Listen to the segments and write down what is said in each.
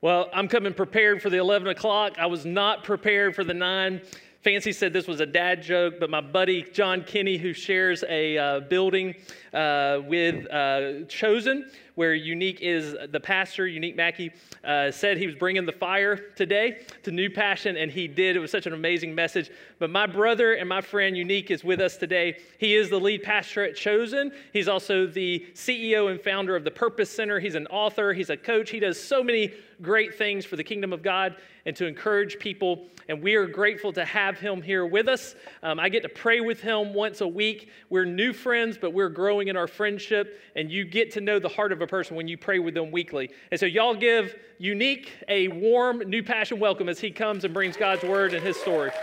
Well, I'm coming prepared for the 11 o'clock. I was not prepared for the 9. Fancy said this was a dad joke, but my buddy John Kinney, who shares a building with Chosen, where Unique is the pastor, Unique Mackey, said he was bringing the fire today to New Passion, and he did. It was such an amazing message. But my brother and my friend Unique is with us today. He is the lead pastor at Chosen. He's also the CEO and founder of the Purpose Center. He's an author. He's a coach. He does so many great things for the kingdom of God and to encourage people. And we are grateful to have him here with us. I get to pray with him once a week. We're new friends, but we're growing in our friendship. And you get to know the heart of a person when you pray with them weekly. And so y'all give Unique a warm New Passion welcome as he comes and brings God's word and his story.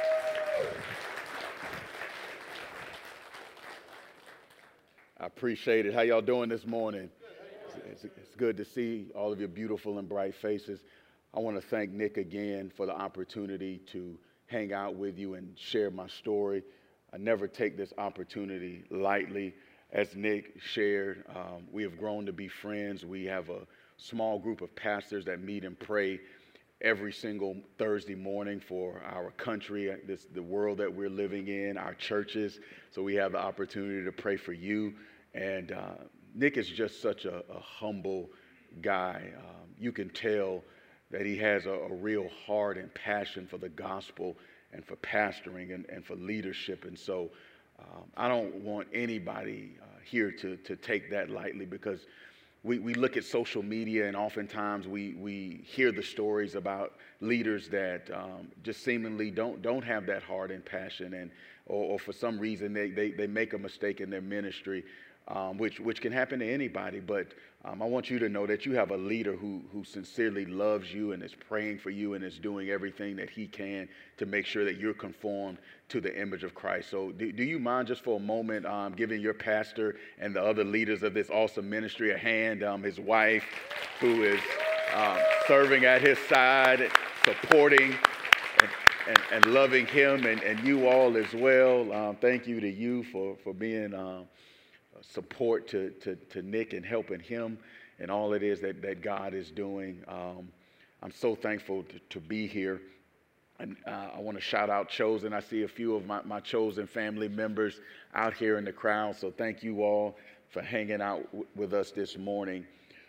I appreciate it. How y'all doing this morning? It's good to see all of your beautiful and bright faces. I want to thank Nick again for the opportunity to hang out with you and share my story. I never take this opportunity lightly. As Nick shared, we have grown to be friends. We have a small group of pastors that meet and pray every single Thursday morning for our country, the world that we're living in, our churches. So we have the opportunity to pray for you. And Nick is just such a humble guy. You can tell that he has a real heart and passion for the gospel and for pastoring and for leadership. And so I don't want anybody here to take that lightly, because we look at social media and oftentimes we hear the stories about leaders that just seemingly don't have that heart and passion, or for some reason they make a mistake in their ministry, which can happen to anybody. But I want you to know that you have a leader who sincerely loves you and is praying for you and is doing everything that he can to make sure that you're conformed to the image of Christ. So do you mind just for a moment giving your pastor and the other leaders of this awesome ministry a hand, his wife, who is serving at his side, supporting and loving him, and you all as well. Thank you to you for being support to Nick and helping him and all it is that God is doing. I'm so thankful to be here. And I want to shout out Chosen. I see a few of my Chosen family members out here in the crowd. So thank you all for hanging out with us this morning.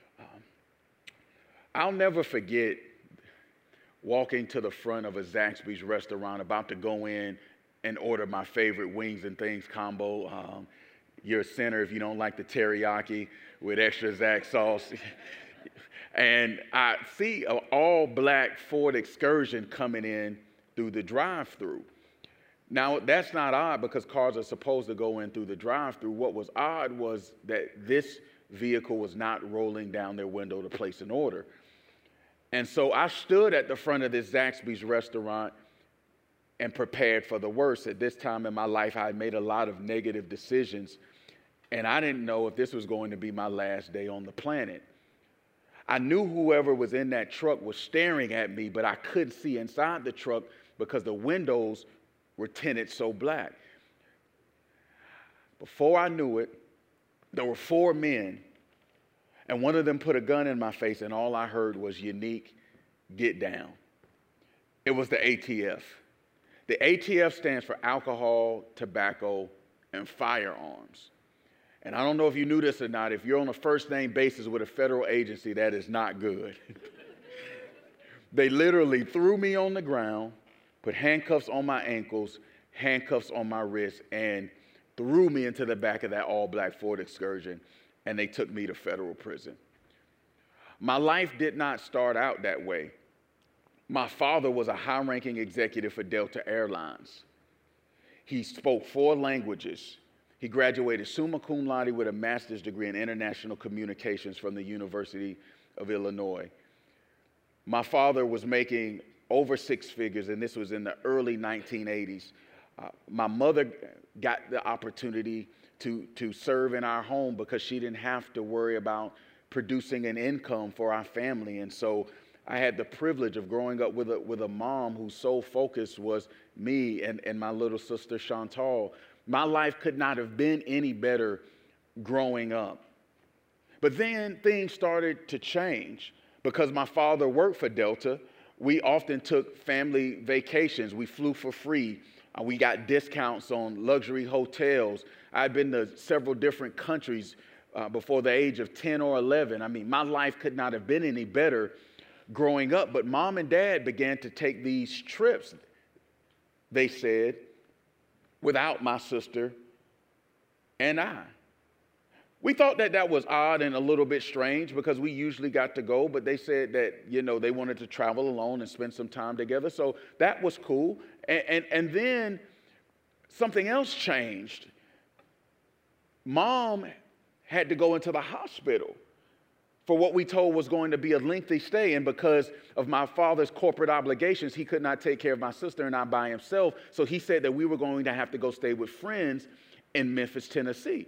I'll never forget walking to the front of a Zaxby's restaurant, about to go in and order my favorite wings and things combo. You're a sinner if you don't like the teriyaki with extra Zax sauce. And I see an all-black Ford Excursion coming in through the drive-thru. Now, that's not odd because cars are supposed to go in through the drive-thru. What was odd was that this vehicle was not rolling down their window to place an order. And so I stood at the front of this Zaxby's restaurant and prepared for the worst. At this time in my life, I had made a lot of negative decisions, and I didn't know if this was going to be my last day on the planet. I knew whoever was in that truck was staring at me, but I couldn't see inside the truck because the windows were tinted so black. Before I knew it, there were 4 men, and one of them put a gun in my face, and all I heard was, "Unique, get down." It was the ATF. The ATF stands for alcohol, tobacco, and firearms. And I don't know if you knew this or not. If you're on a first-name basis with a federal agency, that is not good. They literally threw me on the ground, put handcuffs on my ankles, handcuffs on my wrists, and threw me into the back of that all-black Ford Excursion, and they took me to federal prison. My life did not start out that way. My father was a high-ranking executive for Delta Airlines. He spoke 4 languages. He graduated summa cum laude with a master's degree in international communications from the University of Illinois. My father was making over 6 figures, and this was in the early 1980s. My mother got the opportunity to serve in our home because she didn't have to worry about producing an income for our family. And so I had the privilege of growing up with a mom whose sole focus was me and my little sister Chantal. My life could not have been any better growing up. But then things started to change. Because my father worked for Delta, we often took family vacations. We flew for free. We got discounts on luxury hotels. I'd been to several different countries before the age of 10 or 11. I mean, my life could not have been any better growing up. But mom and dad began to take these trips, they said, without my sister and I. We thought that that was odd and a little bit strange because we usually got to go, but they said that, they wanted to travel alone and spend some time together. So that was cool. And then something else changed. Mom had to go into the hospital for what we told was going to be a lengthy stay. And because of my father's corporate obligations, he could not take care of my sister and I by himself. So he said that we were going to have to go stay with friends in Memphis, Tennessee.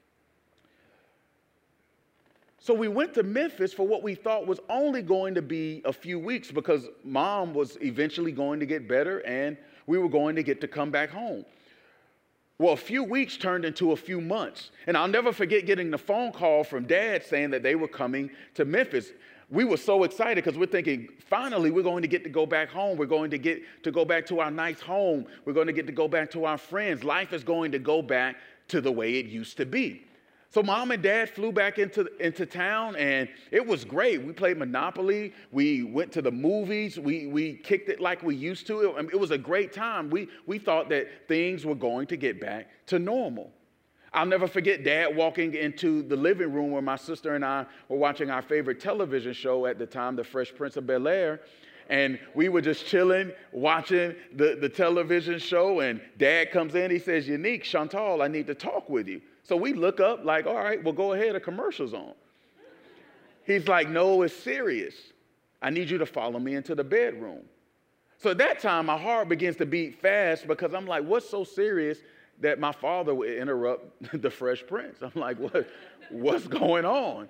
So we went to Memphis for what we thought was only going to be a few weeks because mom was eventually going to get better and we were going to get to come back home. Well, a few weeks turned into a few months. And I'll never forget getting the phone call from dad saying that they were coming to Memphis. We were so excited because we're thinking, finally, we're going to get to go back home. We're going to get to go back to our nice home. We're going to get to go back to our friends. Life is going to go back to the way it used to be. So mom and dad flew back into town, and it was great. We played Monopoly. We went to the movies. We kicked it like we used to. It was a great time. We thought that things were going to get back to normal. I'll never forget dad walking into the living room where my sister and I were watching our favorite television show at the time, The Fresh Prince of Bel-Air. And we were just chilling, watching the television show, and dad comes in. He says, "Unique, Chantal, I need to talk with you." So we look up like, all right, well, go ahead, a commercial's on. He's like, "No, it's serious. I need you to follow me into the bedroom." So at that time, my heart begins to beat fast because I'm like, what's so serious that my father would interrupt the Fresh Prince? I'm like, what's going on?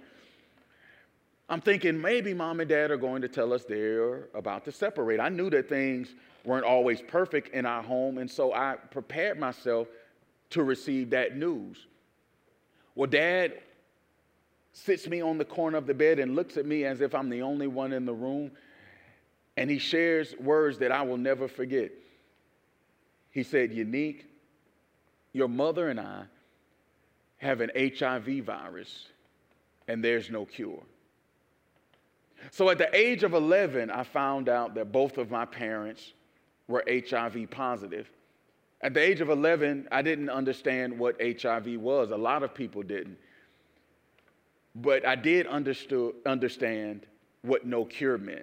I'm thinking maybe mom and dad are going to tell us they're about to separate. I knew that things weren't always perfect in our home, and so I prepared myself to receive that news. Well, dad sits me on the corner of the bed and looks at me as if I'm the only one in the room, and he shares words that I will never forget. He said, "Unique, your mother and I have an HIV virus, and there's no cure." So at the age of 11, I found out that both of my parents were HIV positive. At the age of 11, I didn't understand what HIV was. A lot of people didn't. But I did understand what no cure meant.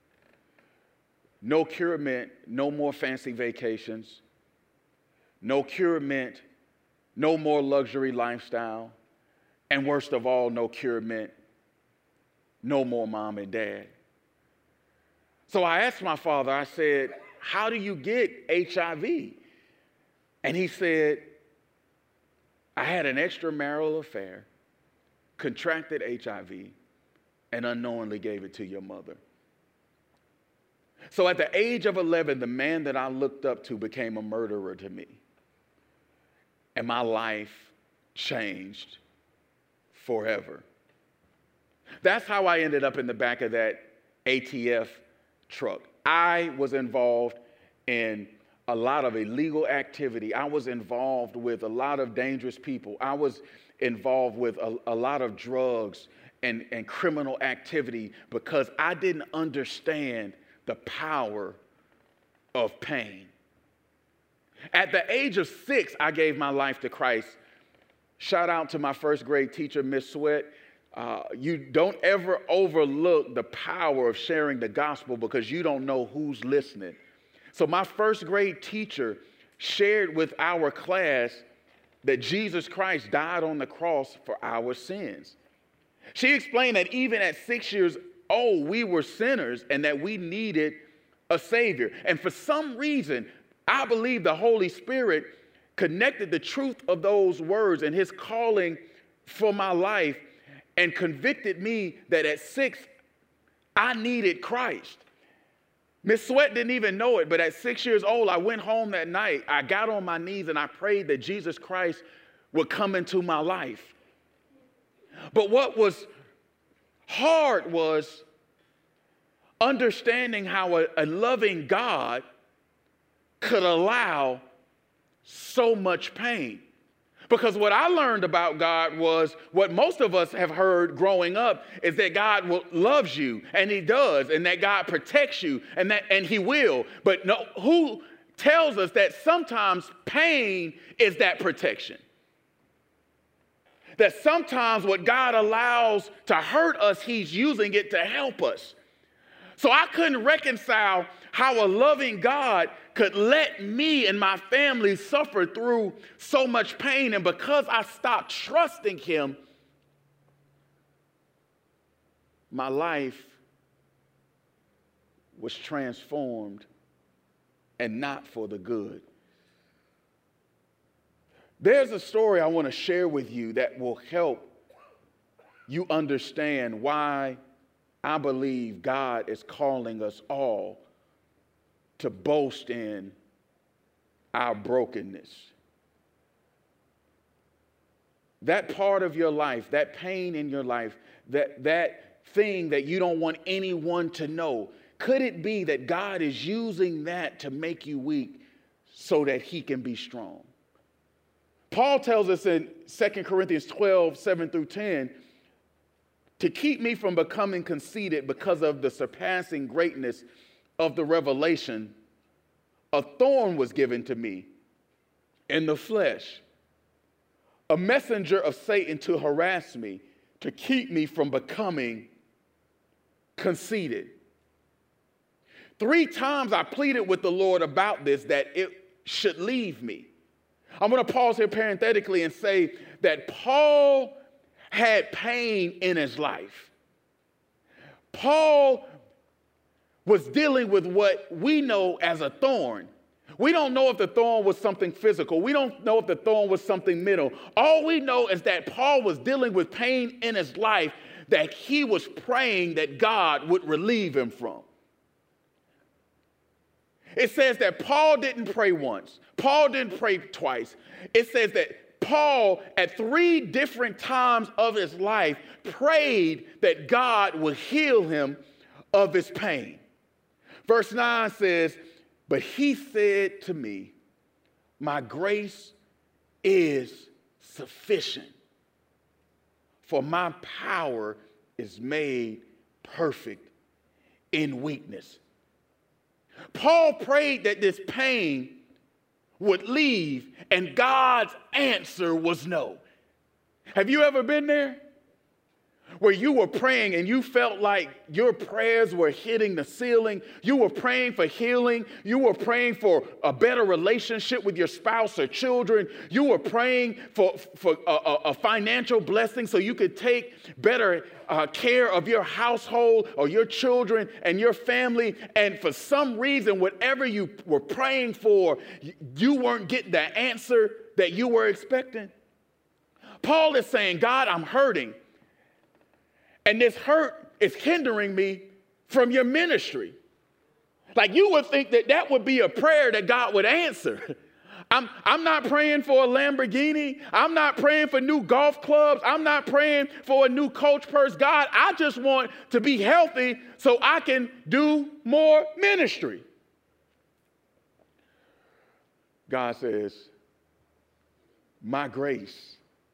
No cure meant no more fancy vacations. No cure meant no more luxury lifestyle. And worst of all, no cure meant no more mom and dad. So I asked my father, I said, "How do you get HIV?" And he said, "I had an extramarital affair, contracted HIV, and unknowingly gave it to your mother." So at the age of 11, the man that I looked up to became a murderer to me. And my life changed forever. That's how I ended up in the back of that ATF truck. I was involved in a lot of illegal activity. I was involved with a lot of dangerous people. I was involved with a lot of drugs and criminal activity because I didn't understand the power of pain. At the age of 6, I gave my life to Christ. Shout out to my first grade teacher, Miss Sweat. You don't ever overlook the power of sharing the gospel because you don't know who's listening. So my first grade teacher shared with our class that Jesus Christ died on the cross for our sins. She explained that even at 6 years old, we were sinners and that we needed a Savior. And for some reason, I believe the Holy Spirit connected the truth of those words and his calling for my life and convicted me that at 6, I needed Christ. Miss Sweat didn't even know it, but at 6 years old, I went home that night. I got on my knees and I prayed that Jesus Christ would come into my life. But what was hard was understanding how a loving God could allow so much pain. Because what I learned about God was what most of us have heard growing up is that God loves you, and he does, and that God protects you, and he will. But no, who tells us that sometimes pain is that protection? That sometimes what God allows to hurt us, he's using it to help us. So I couldn't reconcile how a loving God could let me and my family suffer through so much pain. And because I stopped trusting him, my life was transformed and not for the good. There's a story I want to share with you that will help you understand why I believe God is calling us all to boast in our brokenness. That part of your life, that pain in your life, that thing that you don't want anyone to know, could it be that God is using that to make you weak so that he can be strong? Paul tells us in 2 Corinthians 12, 7 through 10, to keep me from becoming conceited because of the surpassing greatness of the revelation, a thorn was given to me in the flesh, a messenger of Satan to harass me, to keep me from becoming conceited. 3 times I pleaded with the Lord about this, that it should leave me. I'm going to pause here parenthetically and say that Paul had pain in his life. Paul was dealing with what we know as a thorn. We don't know if the thorn was something physical. We don't know if the thorn was something mental. All we know is that Paul was dealing with pain in his life that he was praying that God would relieve him from. It says that Paul didn't pray once. Paul didn't pray twice. It says that Paul, at 3 different times of his life, prayed that God would heal him of his pain. Verse 9 says, but he said to me, my grace is sufficient, for my power is made perfect in weakness. Paul prayed that this pain would leave, and God's answer was no. Have you ever been there? Where you were praying and you felt like your prayers were hitting the ceiling. You were praying for healing. You were praying for a better relationship with your spouse or children. You were praying for a financial blessing so you could take better care of your household or your children and your family. And for some reason, whatever you were praying for, you weren't getting the answer that you were expecting. Paul is saying, God, I'm hurting. And this hurt is hindering me from your ministry. Like, you would think that that would be a prayer that God would answer. I'm not praying for a Lamborghini. I'm not praying for new golf clubs. I'm not praying for a new coach purse. God, I just want to be healthy so I can do more ministry. God says, my grace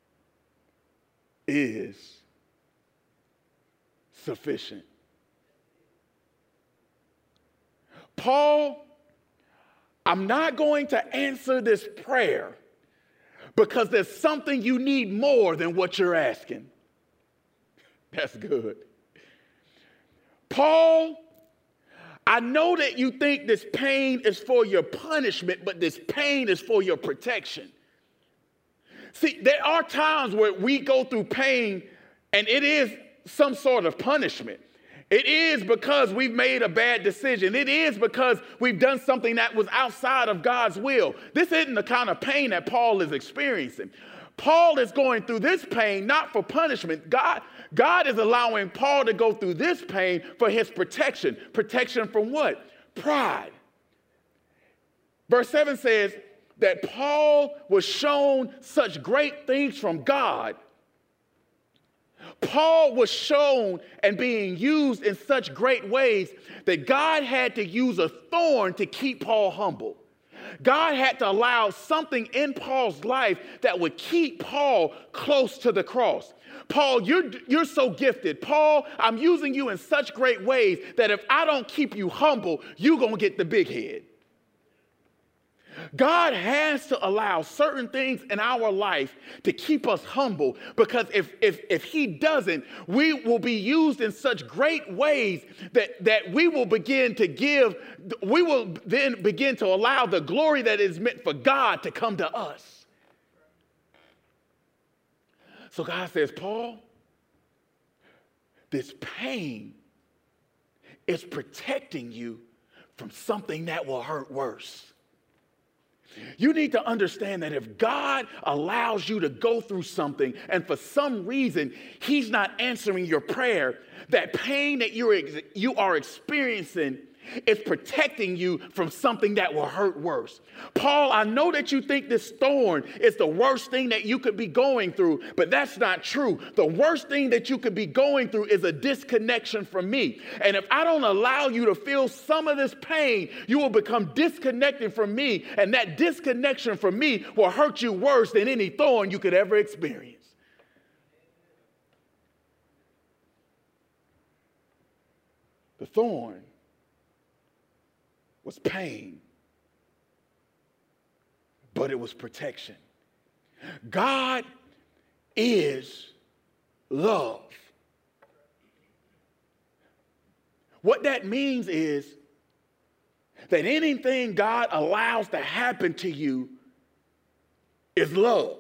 is sufficient. Paul, I'm not going to answer this prayer because there's something you need more than what you're asking. That's good. Paul, I know that you think this pain is for your punishment, but this pain is for your protection. See, there are times where we go through pain and it is some sort of punishment. It is because we've made a bad decision. It is because we've done something that was outside of God's will. This isn't the kind of pain that Paul is experiencing. Paul is going through this pain not for punishment. God is allowing Paul to go through this pain for his protection. Protection from what? Pride. Verse 7 says that Paul was shown such great things from God Paul was shown and being used in such great ways that God had to use a thorn to keep Paul humble. God had to allow something in Paul's life that would keep Paul close to the cross. Paul, you're so gifted. Paul, I'm using you in such great ways that if I don't keep you humble, you're going to get the big head. God has to allow certain things in our life to keep us humble, because if he doesn't, we will be used in such great ways that we will then begin to allow the glory that is meant for God to come to us. So God says, Paul, this pain is protecting you from something that will hurt worse. You need to understand that if God allows you to go through something and for some reason he's not answering your prayer, that pain that you are experiencing is protecting you from something that will hurt worse. Paul, I know that you think this thorn is the worst thing that you could be going through, but that's not true. The worst thing that you could be going through is a disconnection from me. And if I don't allow you to feel some of this pain, you will become disconnected from me, and that disconnection from me will hurt you worse than any thorn you could ever experience. The thorn was pain, but it was protection. God is love. What that means is that anything God allows to happen to you is love.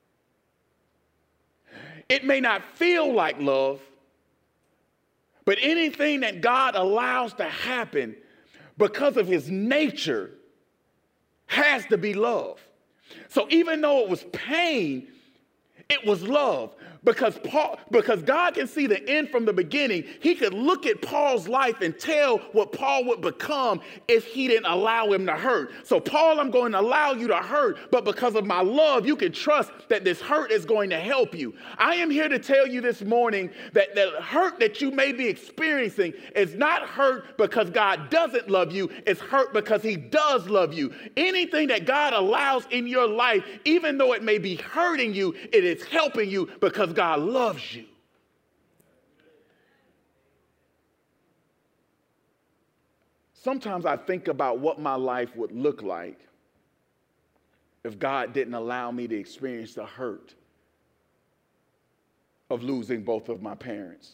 It may not feel like love, but anything that God allows to happen because of his nature has to be love. So even though it was pain, it was love. Because God can see the end from the beginning. He could look at Paul's life and tell what Paul would become if he didn't allow him to hurt. So Paul, I'm going to allow you to hurt, but because of my love, you can trust that this hurt is going to help you. I am here to tell you this morning that the hurt that you may be experiencing is not hurt because God doesn't love you. It's hurt because he does love you. Anything that God allows in your life, even though it may be hurting you, it is helping you because God loves you. Sometimes I think about what my life would look like if God didn't allow me to experience the hurt of losing both of my parents.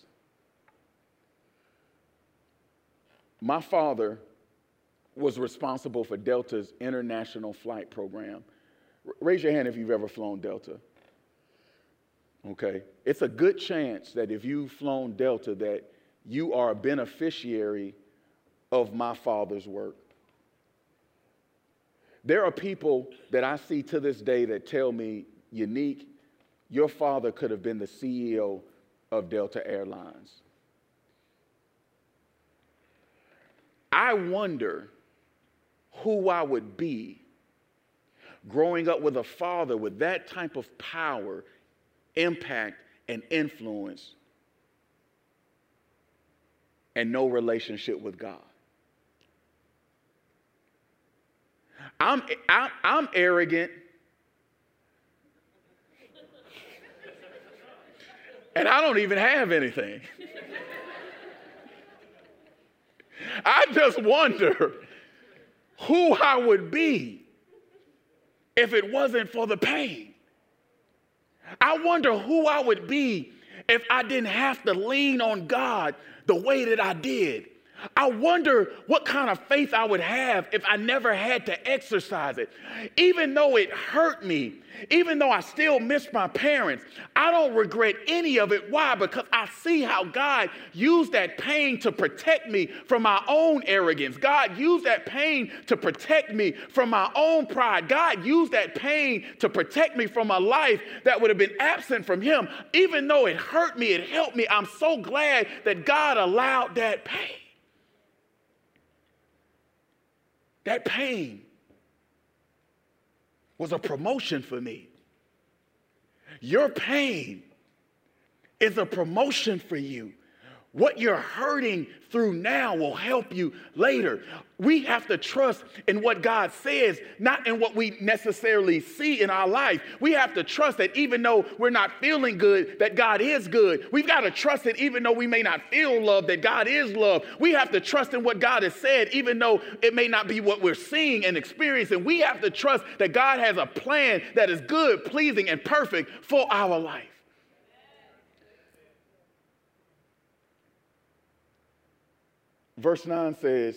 My father was responsible for Delta's international flight program. Raise your hand if you've ever flown Delta. Okay, it's a good chance that if you've flown Delta that you are a beneficiary of my father's work. There are people that I see to this day that tell me, Unique, your father could have been the CEO of Delta Airlines. I wonder who I would be growing up with a father with that type of power, impact, and influence, and no relationship with God. I'm arrogant, and I don't even have anything. I just wonder who I would be if it wasn't for the pain. I wonder who I would be if I didn't have to lean on God the way that I did. I wonder what kind of faith I would have if I never had to exercise it. Even though it hurt me, even though I still miss my parents, I don't regret any of it. Why? Because I see how God used that pain to protect me from my own arrogance. God used that pain to protect me from my own pride. God used that pain to protect me from a life that would have been absent from him. Even though it hurt me, it helped me. I'm so glad that God allowed that pain. That pain was a promotion for me. Your pain is a promotion for you. What you're hurting through now will help you later. We have to trust in what God says, not in what we necessarily see in our life. We have to trust that even though we're not feeling good, that God is good. We've got to trust that even though we may not feel love, that God is love. We have to trust in what God has said, even though it may not be what we're seeing and experiencing. We have to trust that God has a plan that is good, pleasing, and perfect for our life. Verse 9 says,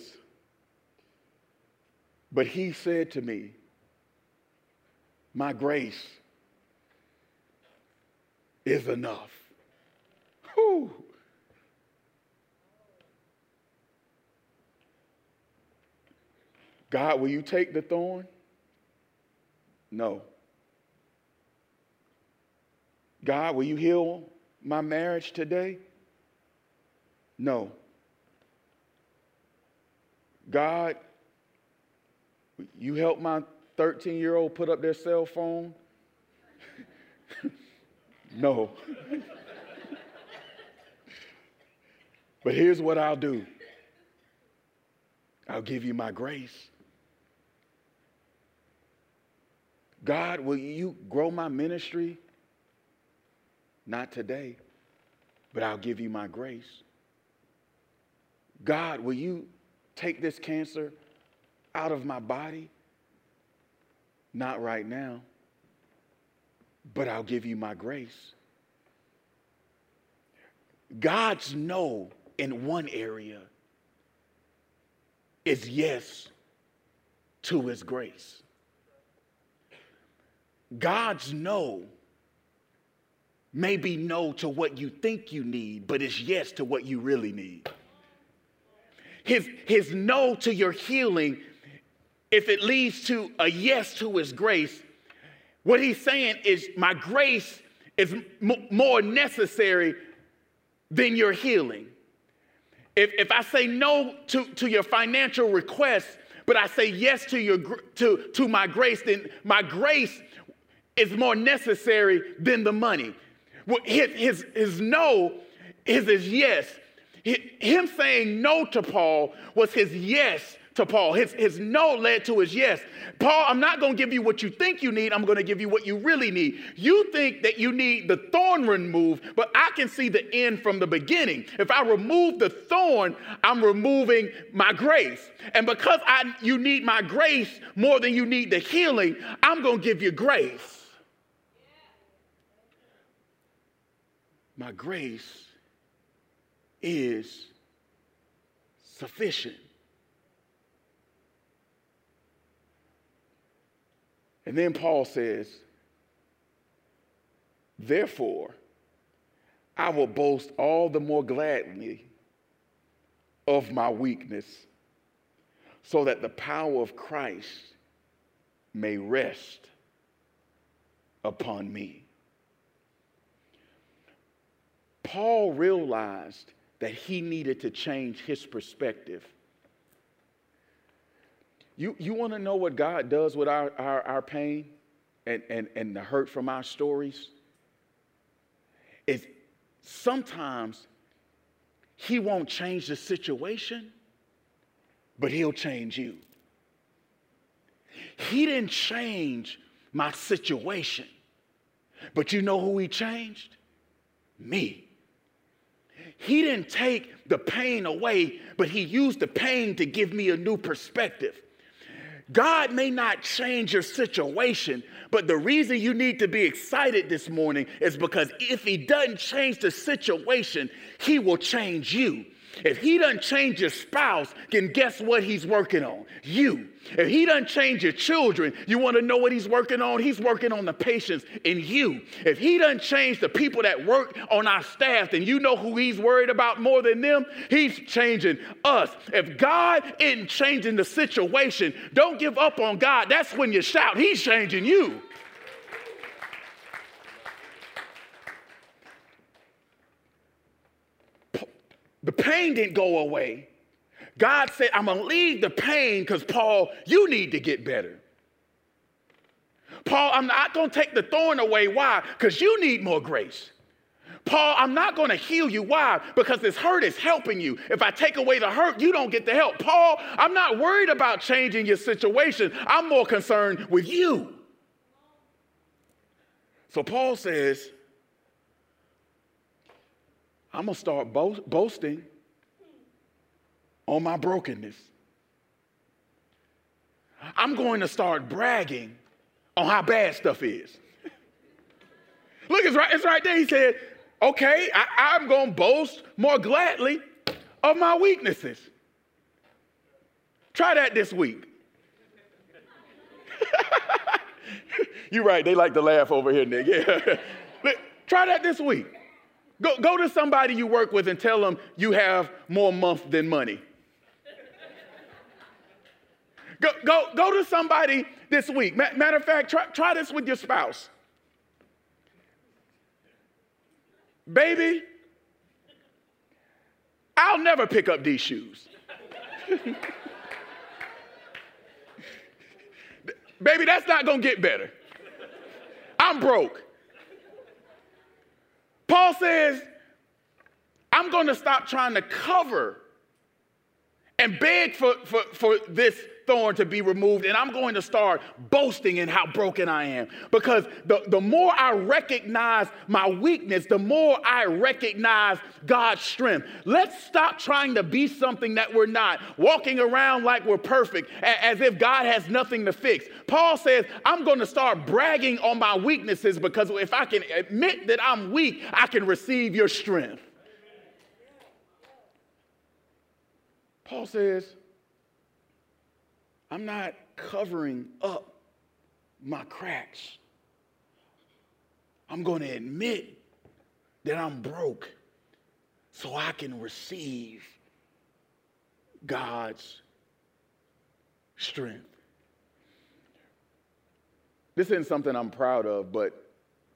but he said to me, my grace is enough. Whew. God, will you take the thorn? No. God, will you heal my marriage today? No. God, you help my 13-year-old put up their cell phone? No. But here's what I'll do. I'll give you my grace. God, will you grow my ministry? Not today, but I'll give you my grace. God, will you take this cancer out of my body? Not right now, but I'll give you my grace. God's no in one area is yes to his grace. God's no may be no to what you think you need, but it's yes to what you really need. His no to your healing, if it leads to a yes to his grace, what he's saying is my grace is more necessary than your healing. If I say no to your financial requests, but I say yes to my grace, then my grace is more necessary than the money. His no is his yes. Him saying no to Paul was his yes to Paul. His no led to his yes. Paul, I'm not going to give you what you think you need. I'm going to give you what you really need. You think that you need the thorn removed, but I can see the end from the beginning. If I remove the thorn, I'm removing my grace. And because you need my grace more than you need the healing, I'm going to give you grace. My grace is sufficient. And then Paul says, therefore, I will boast all the more gladly of my weakness, so that the power of Christ may rest upon me. Paul realized that he needed to change his perspective. You want to know what God does with our pain and the hurt from our stories? Is sometimes he won't change the situation, but he'll change you. He didn't change my situation, but you know who he changed? Me. He didn't take the pain away, but he used the pain to give me a new perspective. God may not change your situation, but the reason you need to be excited this morning is because if he doesn't change the situation, he will change you. If he doesn't change your spouse, then guess what he's working on? You. If he doesn't change your children, you want to know what he's working on? He's working on the patience in you. If he doesn't change the people that work on our staff, then you know who he's worried about more than them? He's changing us. If God isn't changing the situation, don't give up on God. That's when you shout, he's changing you. The pain didn't go away. God said, I'm going to leave the pain because, Paul, you need to get better. Paul, I'm not going to take the thorn away. Why? Because you need more grace. Paul, I'm not going to heal you. Why? Because this hurt is helping you. If I take away the hurt, you don't get the help. Paul, I'm not worried about changing your situation. I'm more concerned with you. So Paul says, I'm going to start boasting on my brokenness. I'm going to start bragging on how bad stuff is. Look, it's right there. He said, okay, I'm going to boast more gladly of my weaknesses. Try that this week. You're right. They like to laugh over here, Nick. Yeah. Try that this week. Go to somebody you work with and tell them you have more month than money. Go to somebody this week. Matter of fact, try this with your spouse. Baby, I'll never pick up these shoes. Baby, that's not going to get better. I'm broke. Paul says, I'm going to stop trying to cover and beg for this thorn to be removed, and I'm going to start boasting in how broken I am. Because the more I recognize my weakness, the more I recognize God's strength. Let's stop trying to be something that we're not, walking around like we're perfect, as if God has nothing to fix. Paul says, I'm going to start bragging on my weaknesses, because if I can admit that I'm weak, I can receive your strength. Paul says, I'm not covering up my cracks. I'm going to admit that I'm broke so I can receive God's strength. This isn't something I'm proud of, but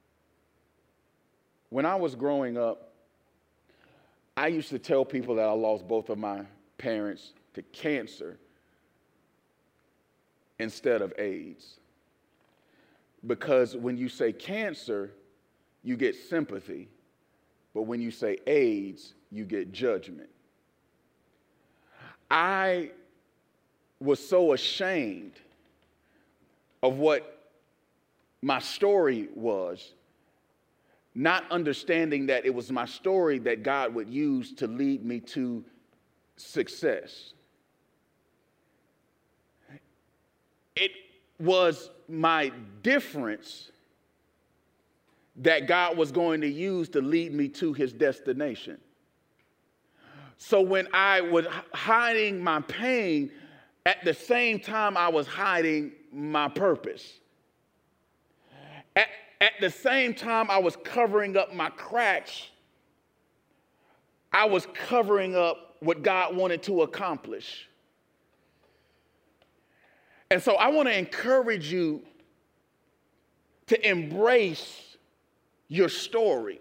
when I was growing up, I used to tell people that I lost both of my parents to cancer instead of AIDS. Because when you say cancer, you get sympathy. But when you say AIDS, you get judgment. I was so ashamed of what my story was, not understanding that it was my story that God would use to lead me to success. It was my difference that God was going to use to lead me to his destination. So when I was hiding my pain, at the same time I was hiding my purpose. At the same time I was covering up my cracks, I was covering up what God wanted to accomplish. And so I want to encourage you to embrace your story,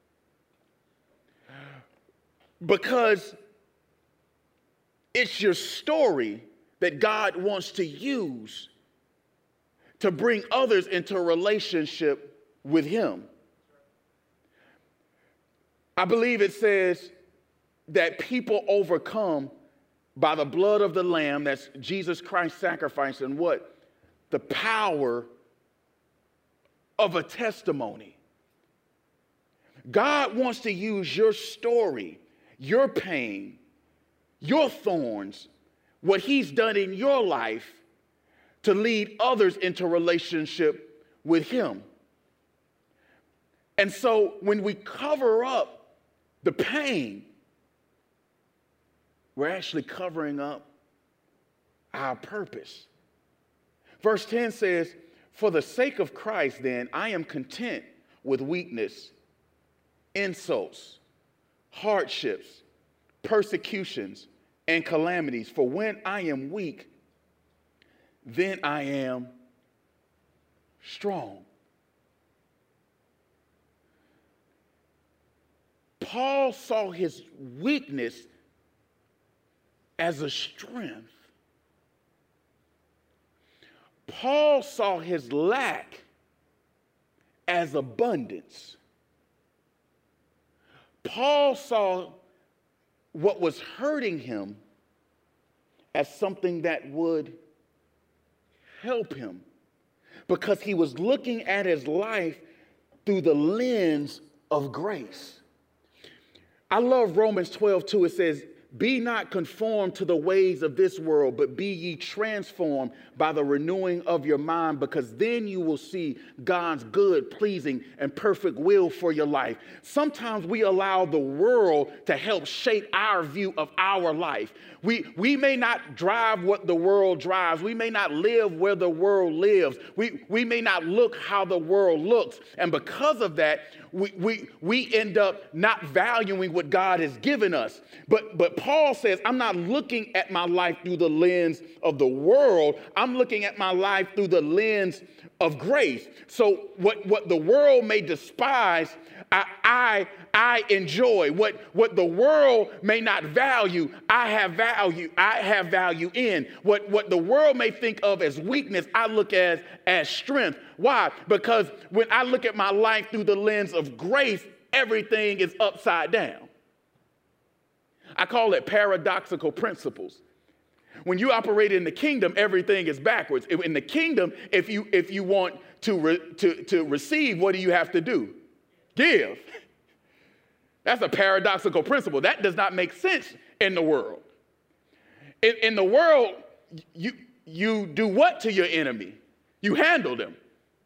because it's your story that God wants to use to bring others into a relationship with him. I believe it says that people overcome by the blood of the Lamb, that's Jesus Christ's sacrifice, and what? The power of a testimony. God wants to use your story, your pain, your thorns, what he's done in your life to lead others into relationship with him. And so when we cover up the pain, we're actually covering up our purpose. Verse 10 says, for the sake of Christ, then, I am content with weakness, insults, hardships, persecutions, and calamities. For when I am weak, then I am strong. Paul saw his weakness as a strength. Paul saw his lack as abundance. Paul saw what was hurting him as something that would help him, because he was looking at his life through the lens of grace. I love Romans 12:2. It says, "Be not conformed to the ways of this world, but be ye transformed by the renewing of your mind, because then you will see God's good, pleasing, and perfect will for your life." Sometimes we allow the world to help shape our view of our life. We may not drive what the world drives. We may not live where the world lives. We may not look how the world looks. And because of that, we end up not valuing what God has given us. But Paul says, I'm not looking at my life through the lens of the world. I'm looking at my life through the lens of grace. So what the world may despise, I enjoy. What the world may not value, I have value in. What the world may think of as weakness, I look as strength. Why? Because when I look at my life through the lens of grace, everything is upside down. I call it paradoxical principles. When you operate in the kingdom, everything is backwards. In the kingdom, if you want to receive, what do you have to do? Give. That's a paradoxical principle. That does not make sense in the world. In the world, you do what to your enemy? You handle them.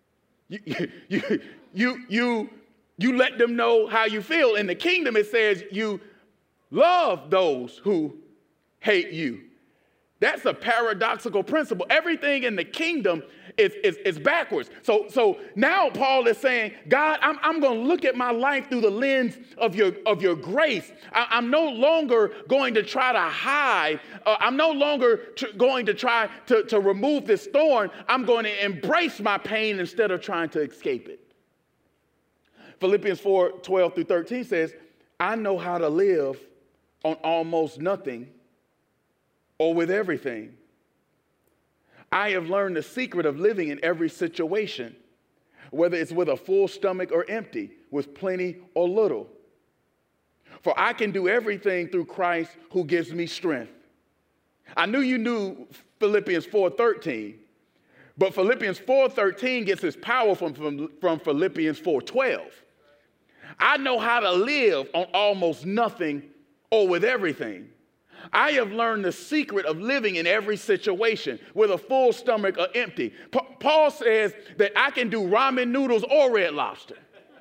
You let them know how you feel. In the kingdom, it says you love those who hate you. That's a paradoxical principle. Everything in the kingdom is backwards. So now Paul is saying, God, I'm going to look at my life through the lens of your grace. I'm no longer going to try to hide. I'm no longer going to try to remove this thorn. I'm going to embrace my pain instead of trying to escape it. Philippians 4:12-13 says, I know how to live on almost nothing or with everything. I have learned the secret of living in every situation, whether it's with a full stomach or empty, with plenty or little. For I can do everything through Christ who gives me strength. I knew you knew Philippians 4:13, but Philippians 4:13 gets its power from Philippians 4:12. I know how to live on almost nothing or with everything. I have learned the secret of living in every situation, with a full stomach or empty. Paul says that I can do ramen noodles or Red Lobster.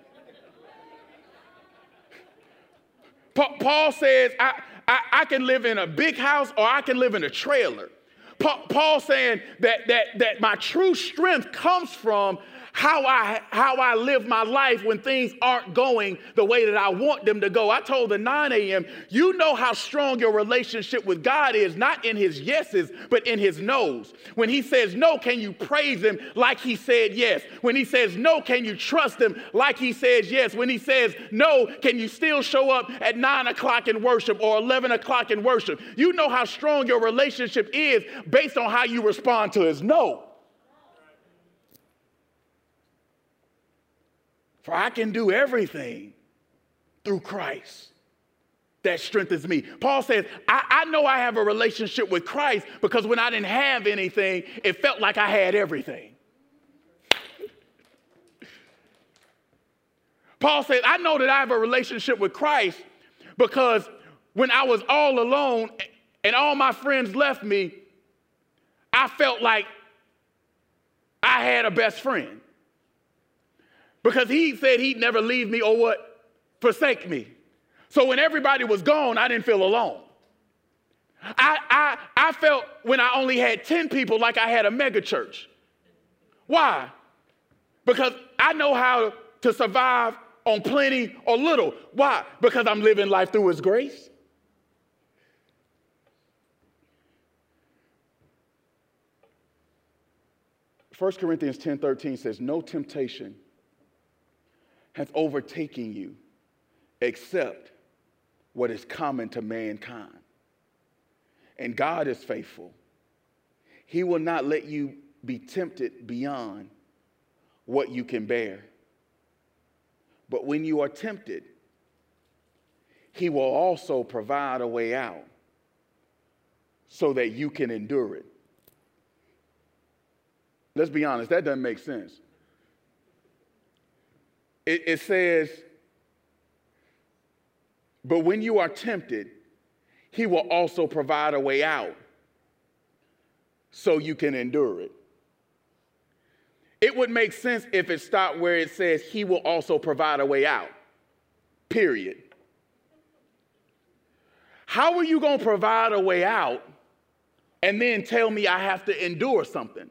Paul says I can live in a big house or I can live in a trailer. Paul saying that my true strength comes from how I live my life when things aren't going the way that I want them to go. I told the 9 a.m., you know how strong your relationship with God is, not in his yeses, but in his no's. When he says no, can you praise him like he said yes? When he says no, can you trust him like he says yes? When he says no, can you still show up at 9 o'clock in worship or 11 o'clock in worship? You know how strong your relationship is based on how you respond to his no. For I can do everything through Christ that strengthens me. Paul says, I know I have a relationship with Christ because when I didn't have anything, it felt like I had everything. Paul says, I know that I have a relationship with Christ because when I was all alone and all my friends left me, I felt like I had a best friend. Because he said he'd never leave me or what? Forsake me. So when everybody was gone, I didn't feel alone. I felt when I only had 10 people like I had a mega church. Why? Because I know how to survive on plenty or little. Why? Because I'm living life through his grace. First Corinthians 10:13 says, no temptation has overtaken you except what is common to mankind. And God is faithful. He will not let you be tempted beyond what you can bear. But when you are tempted, he will also provide a way out so that you can endure it. Let's be honest, that doesn't make sense. It says, but when you are tempted, he will also provide a way out so you can endure it. It would make sense if it stopped where it says he will also provide a way out, period. How are you going to provide a way out and then tell me I have to endure something?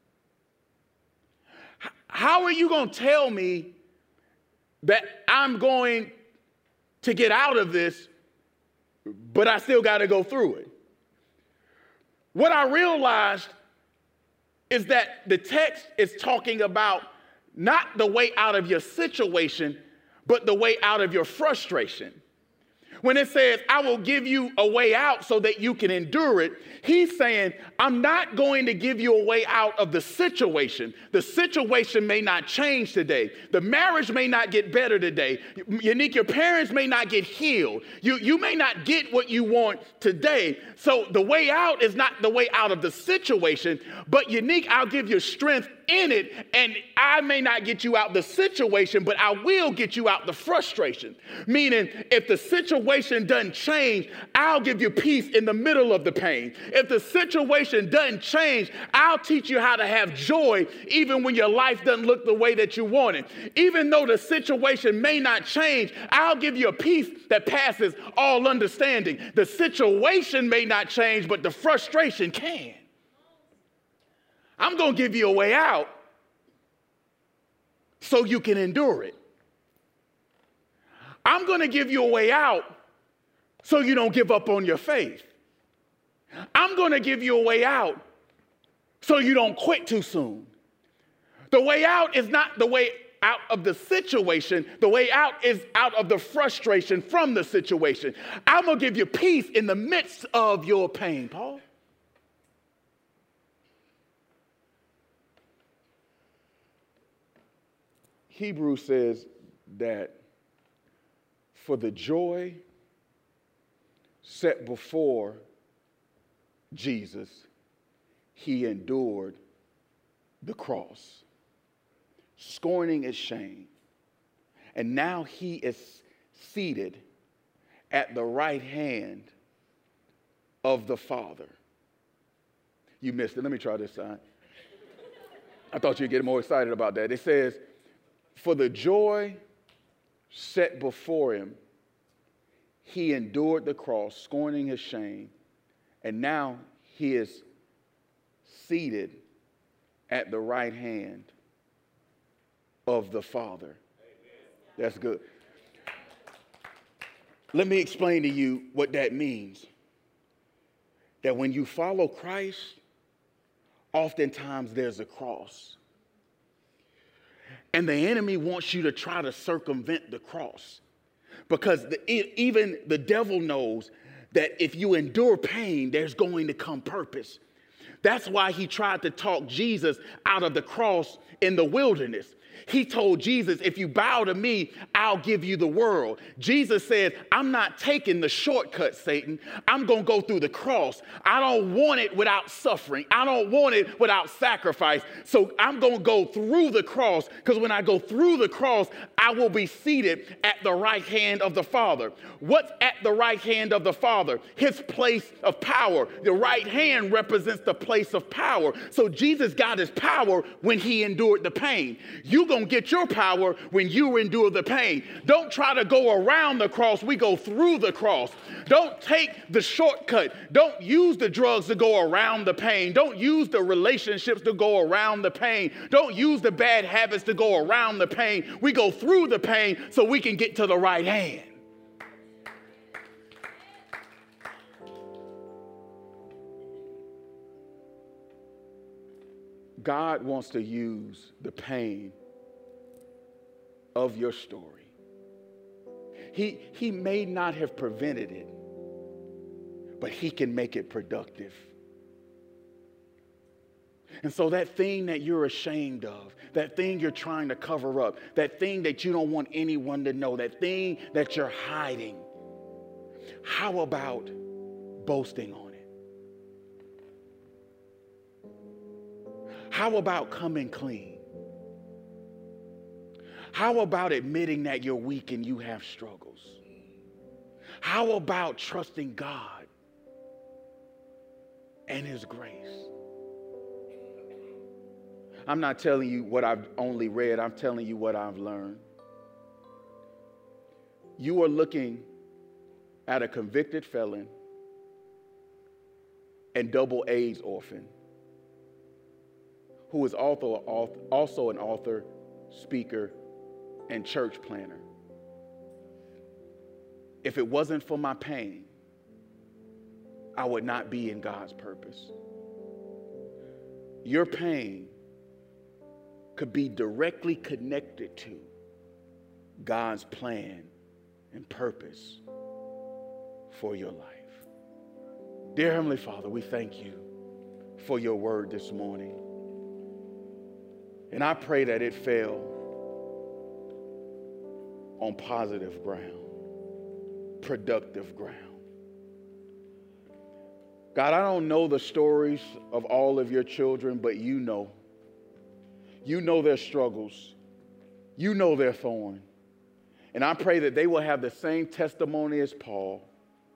How are you going to tell me that I'm going to get out of this, but I still got to go through it? What I realized is that the text is talking about not the way out of your situation, but the way out of your frustration. When it says, I will give you a way out so that you can endure it, he's saying, I'm not going to give you a way out of the situation. The situation may not change today. The marriage may not get better today. Unique, your parents may not get healed. You may not get what you want today. So the way out is not the way out of the situation, but Unique, I'll give you strength in it, and I may not get you out the situation, but I will get you out the frustration. Meaning, if the situation doesn't change, I'll give you peace in the middle of the pain. If the situation doesn't change, I'll teach you how to have joy even when your life doesn't look the way that you want it. Even though the situation may not change, I'll give you a peace that passes all understanding. The situation may not change, but the frustration can. I'm going to give you a way out so you can endure it. I'm going to give you a way out so you don't give up on your faith. I'm going to give you a way out so you don't quit too soon. The way out is not the way out of the situation. The way out is out of the frustration from the situation. I'm going to give you peace in the midst of your pain, Paul. Hebrews says that for the joy set before Jesus, he endured the cross, scorning its shame. And now he is seated at the right hand of the Father. You missed it. Let me try this side. I thought you'd get more excited about that. It says, for the joy set before him, he endured the cross, scorning his shame, and now he is seated at the right hand of the Father. That's good. Let me explain to you what that means. That when you follow Christ, oftentimes there's a cross. And the enemy wants you to try to circumvent the cross. Because even the devil knows that if you endure pain, there's going to come purpose. That's why he tried to talk Jesus out of the cross in the wilderness. He told Jesus, if you bow to me, I'll give you the world. Jesus said, I'm not taking the shortcut, Satan. I'm going to go through the cross. I don't want it without suffering. I don't want it without sacrifice. So I'm going to go through the cross, because when I go through the cross, I will be seated at the right hand of the Father. What's at the right hand of the Father? His place of power. The right hand represents the place of power. So Jesus got his power when he endured the pain. You're going to get your power when you endure the pain. Don't try to go around the cross. We go through the cross. Don't take the shortcut. Don't use the drugs to go around the pain. Don't use the relationships to go around the pain. Don't use the bad habits to go around the pain. We go through the pain so we can get to the right hand. God wants to use the pain of your story. He may not have prevented it, but he can make it productive. And so that thing that you're ashamed of, that thing you're trying to cover up, that thing that you don't want anyone to know, that thing that you're hiding, How about boasting on it? How about coming clean? How about admitting that you're weak and you have struggles? How about trusting God and His grace? I'm not telling you what I've only read. I'm telling you what I've learned. You are looking at a convicted felon and double AIDS orphan who is also an author, speaker, and church planner. If it wasn't for my pain, I would not be in God's purpose. Your pain could be directly connected to God's plan and purpose for your life. Dear Heavenly Father, we thank you for your word this morning. And I pray that it fell on positive ground, productive ground. God, I don't know the stories of all of your children, but you know. You know their struggles. You know their thorn. And I pray that they will have the same testimony as Paul,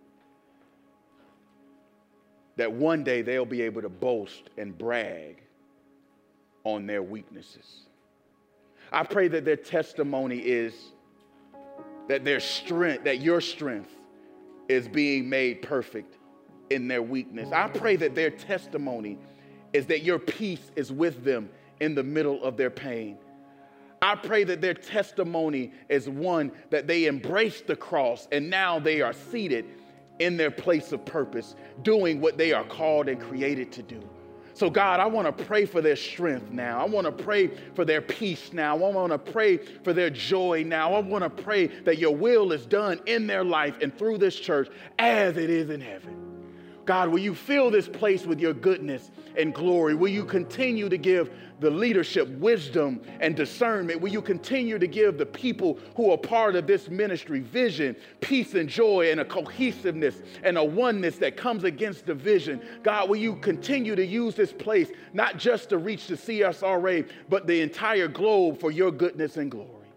that one day they'll be able to boast and brag on their weaknesses. I pray that their testimony is that their strength, that your strength is being made perfect in their weakness. I pray that their testimony is that your peace is with them in the middle of their pain. I pray that their testimony is one that they embraced the cross and now they are seated in their place of purpose, doing what they are called and created to do. So God, I want to pray for their strength now. I want to pray for their peace now. I want to pray for their joy now. I want to pray that your will is done in their life and through this church as it is in heaven. God, will you fill this place with your goodness and glory? Will you continue to give the leadership wisdom and discernment? Will you continue to give the people who are part of this ministry vision, peace and joy, and a cohesiveness and a oneness that comes against division? God, will you continue to use this place not just to reach the CSRA, but the entire globe for your goodness and glory?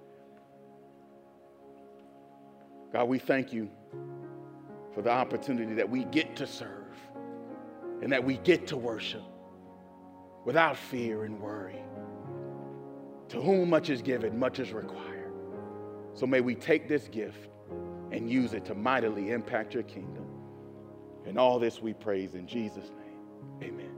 God, we thank you for the opportunity that we get to serve and that we get to worship without fear and worry. To whom much is given, much is required. So may we take this gift and use it to mightily impact your kingdom. And all this we praise in Jesus' name. Amen.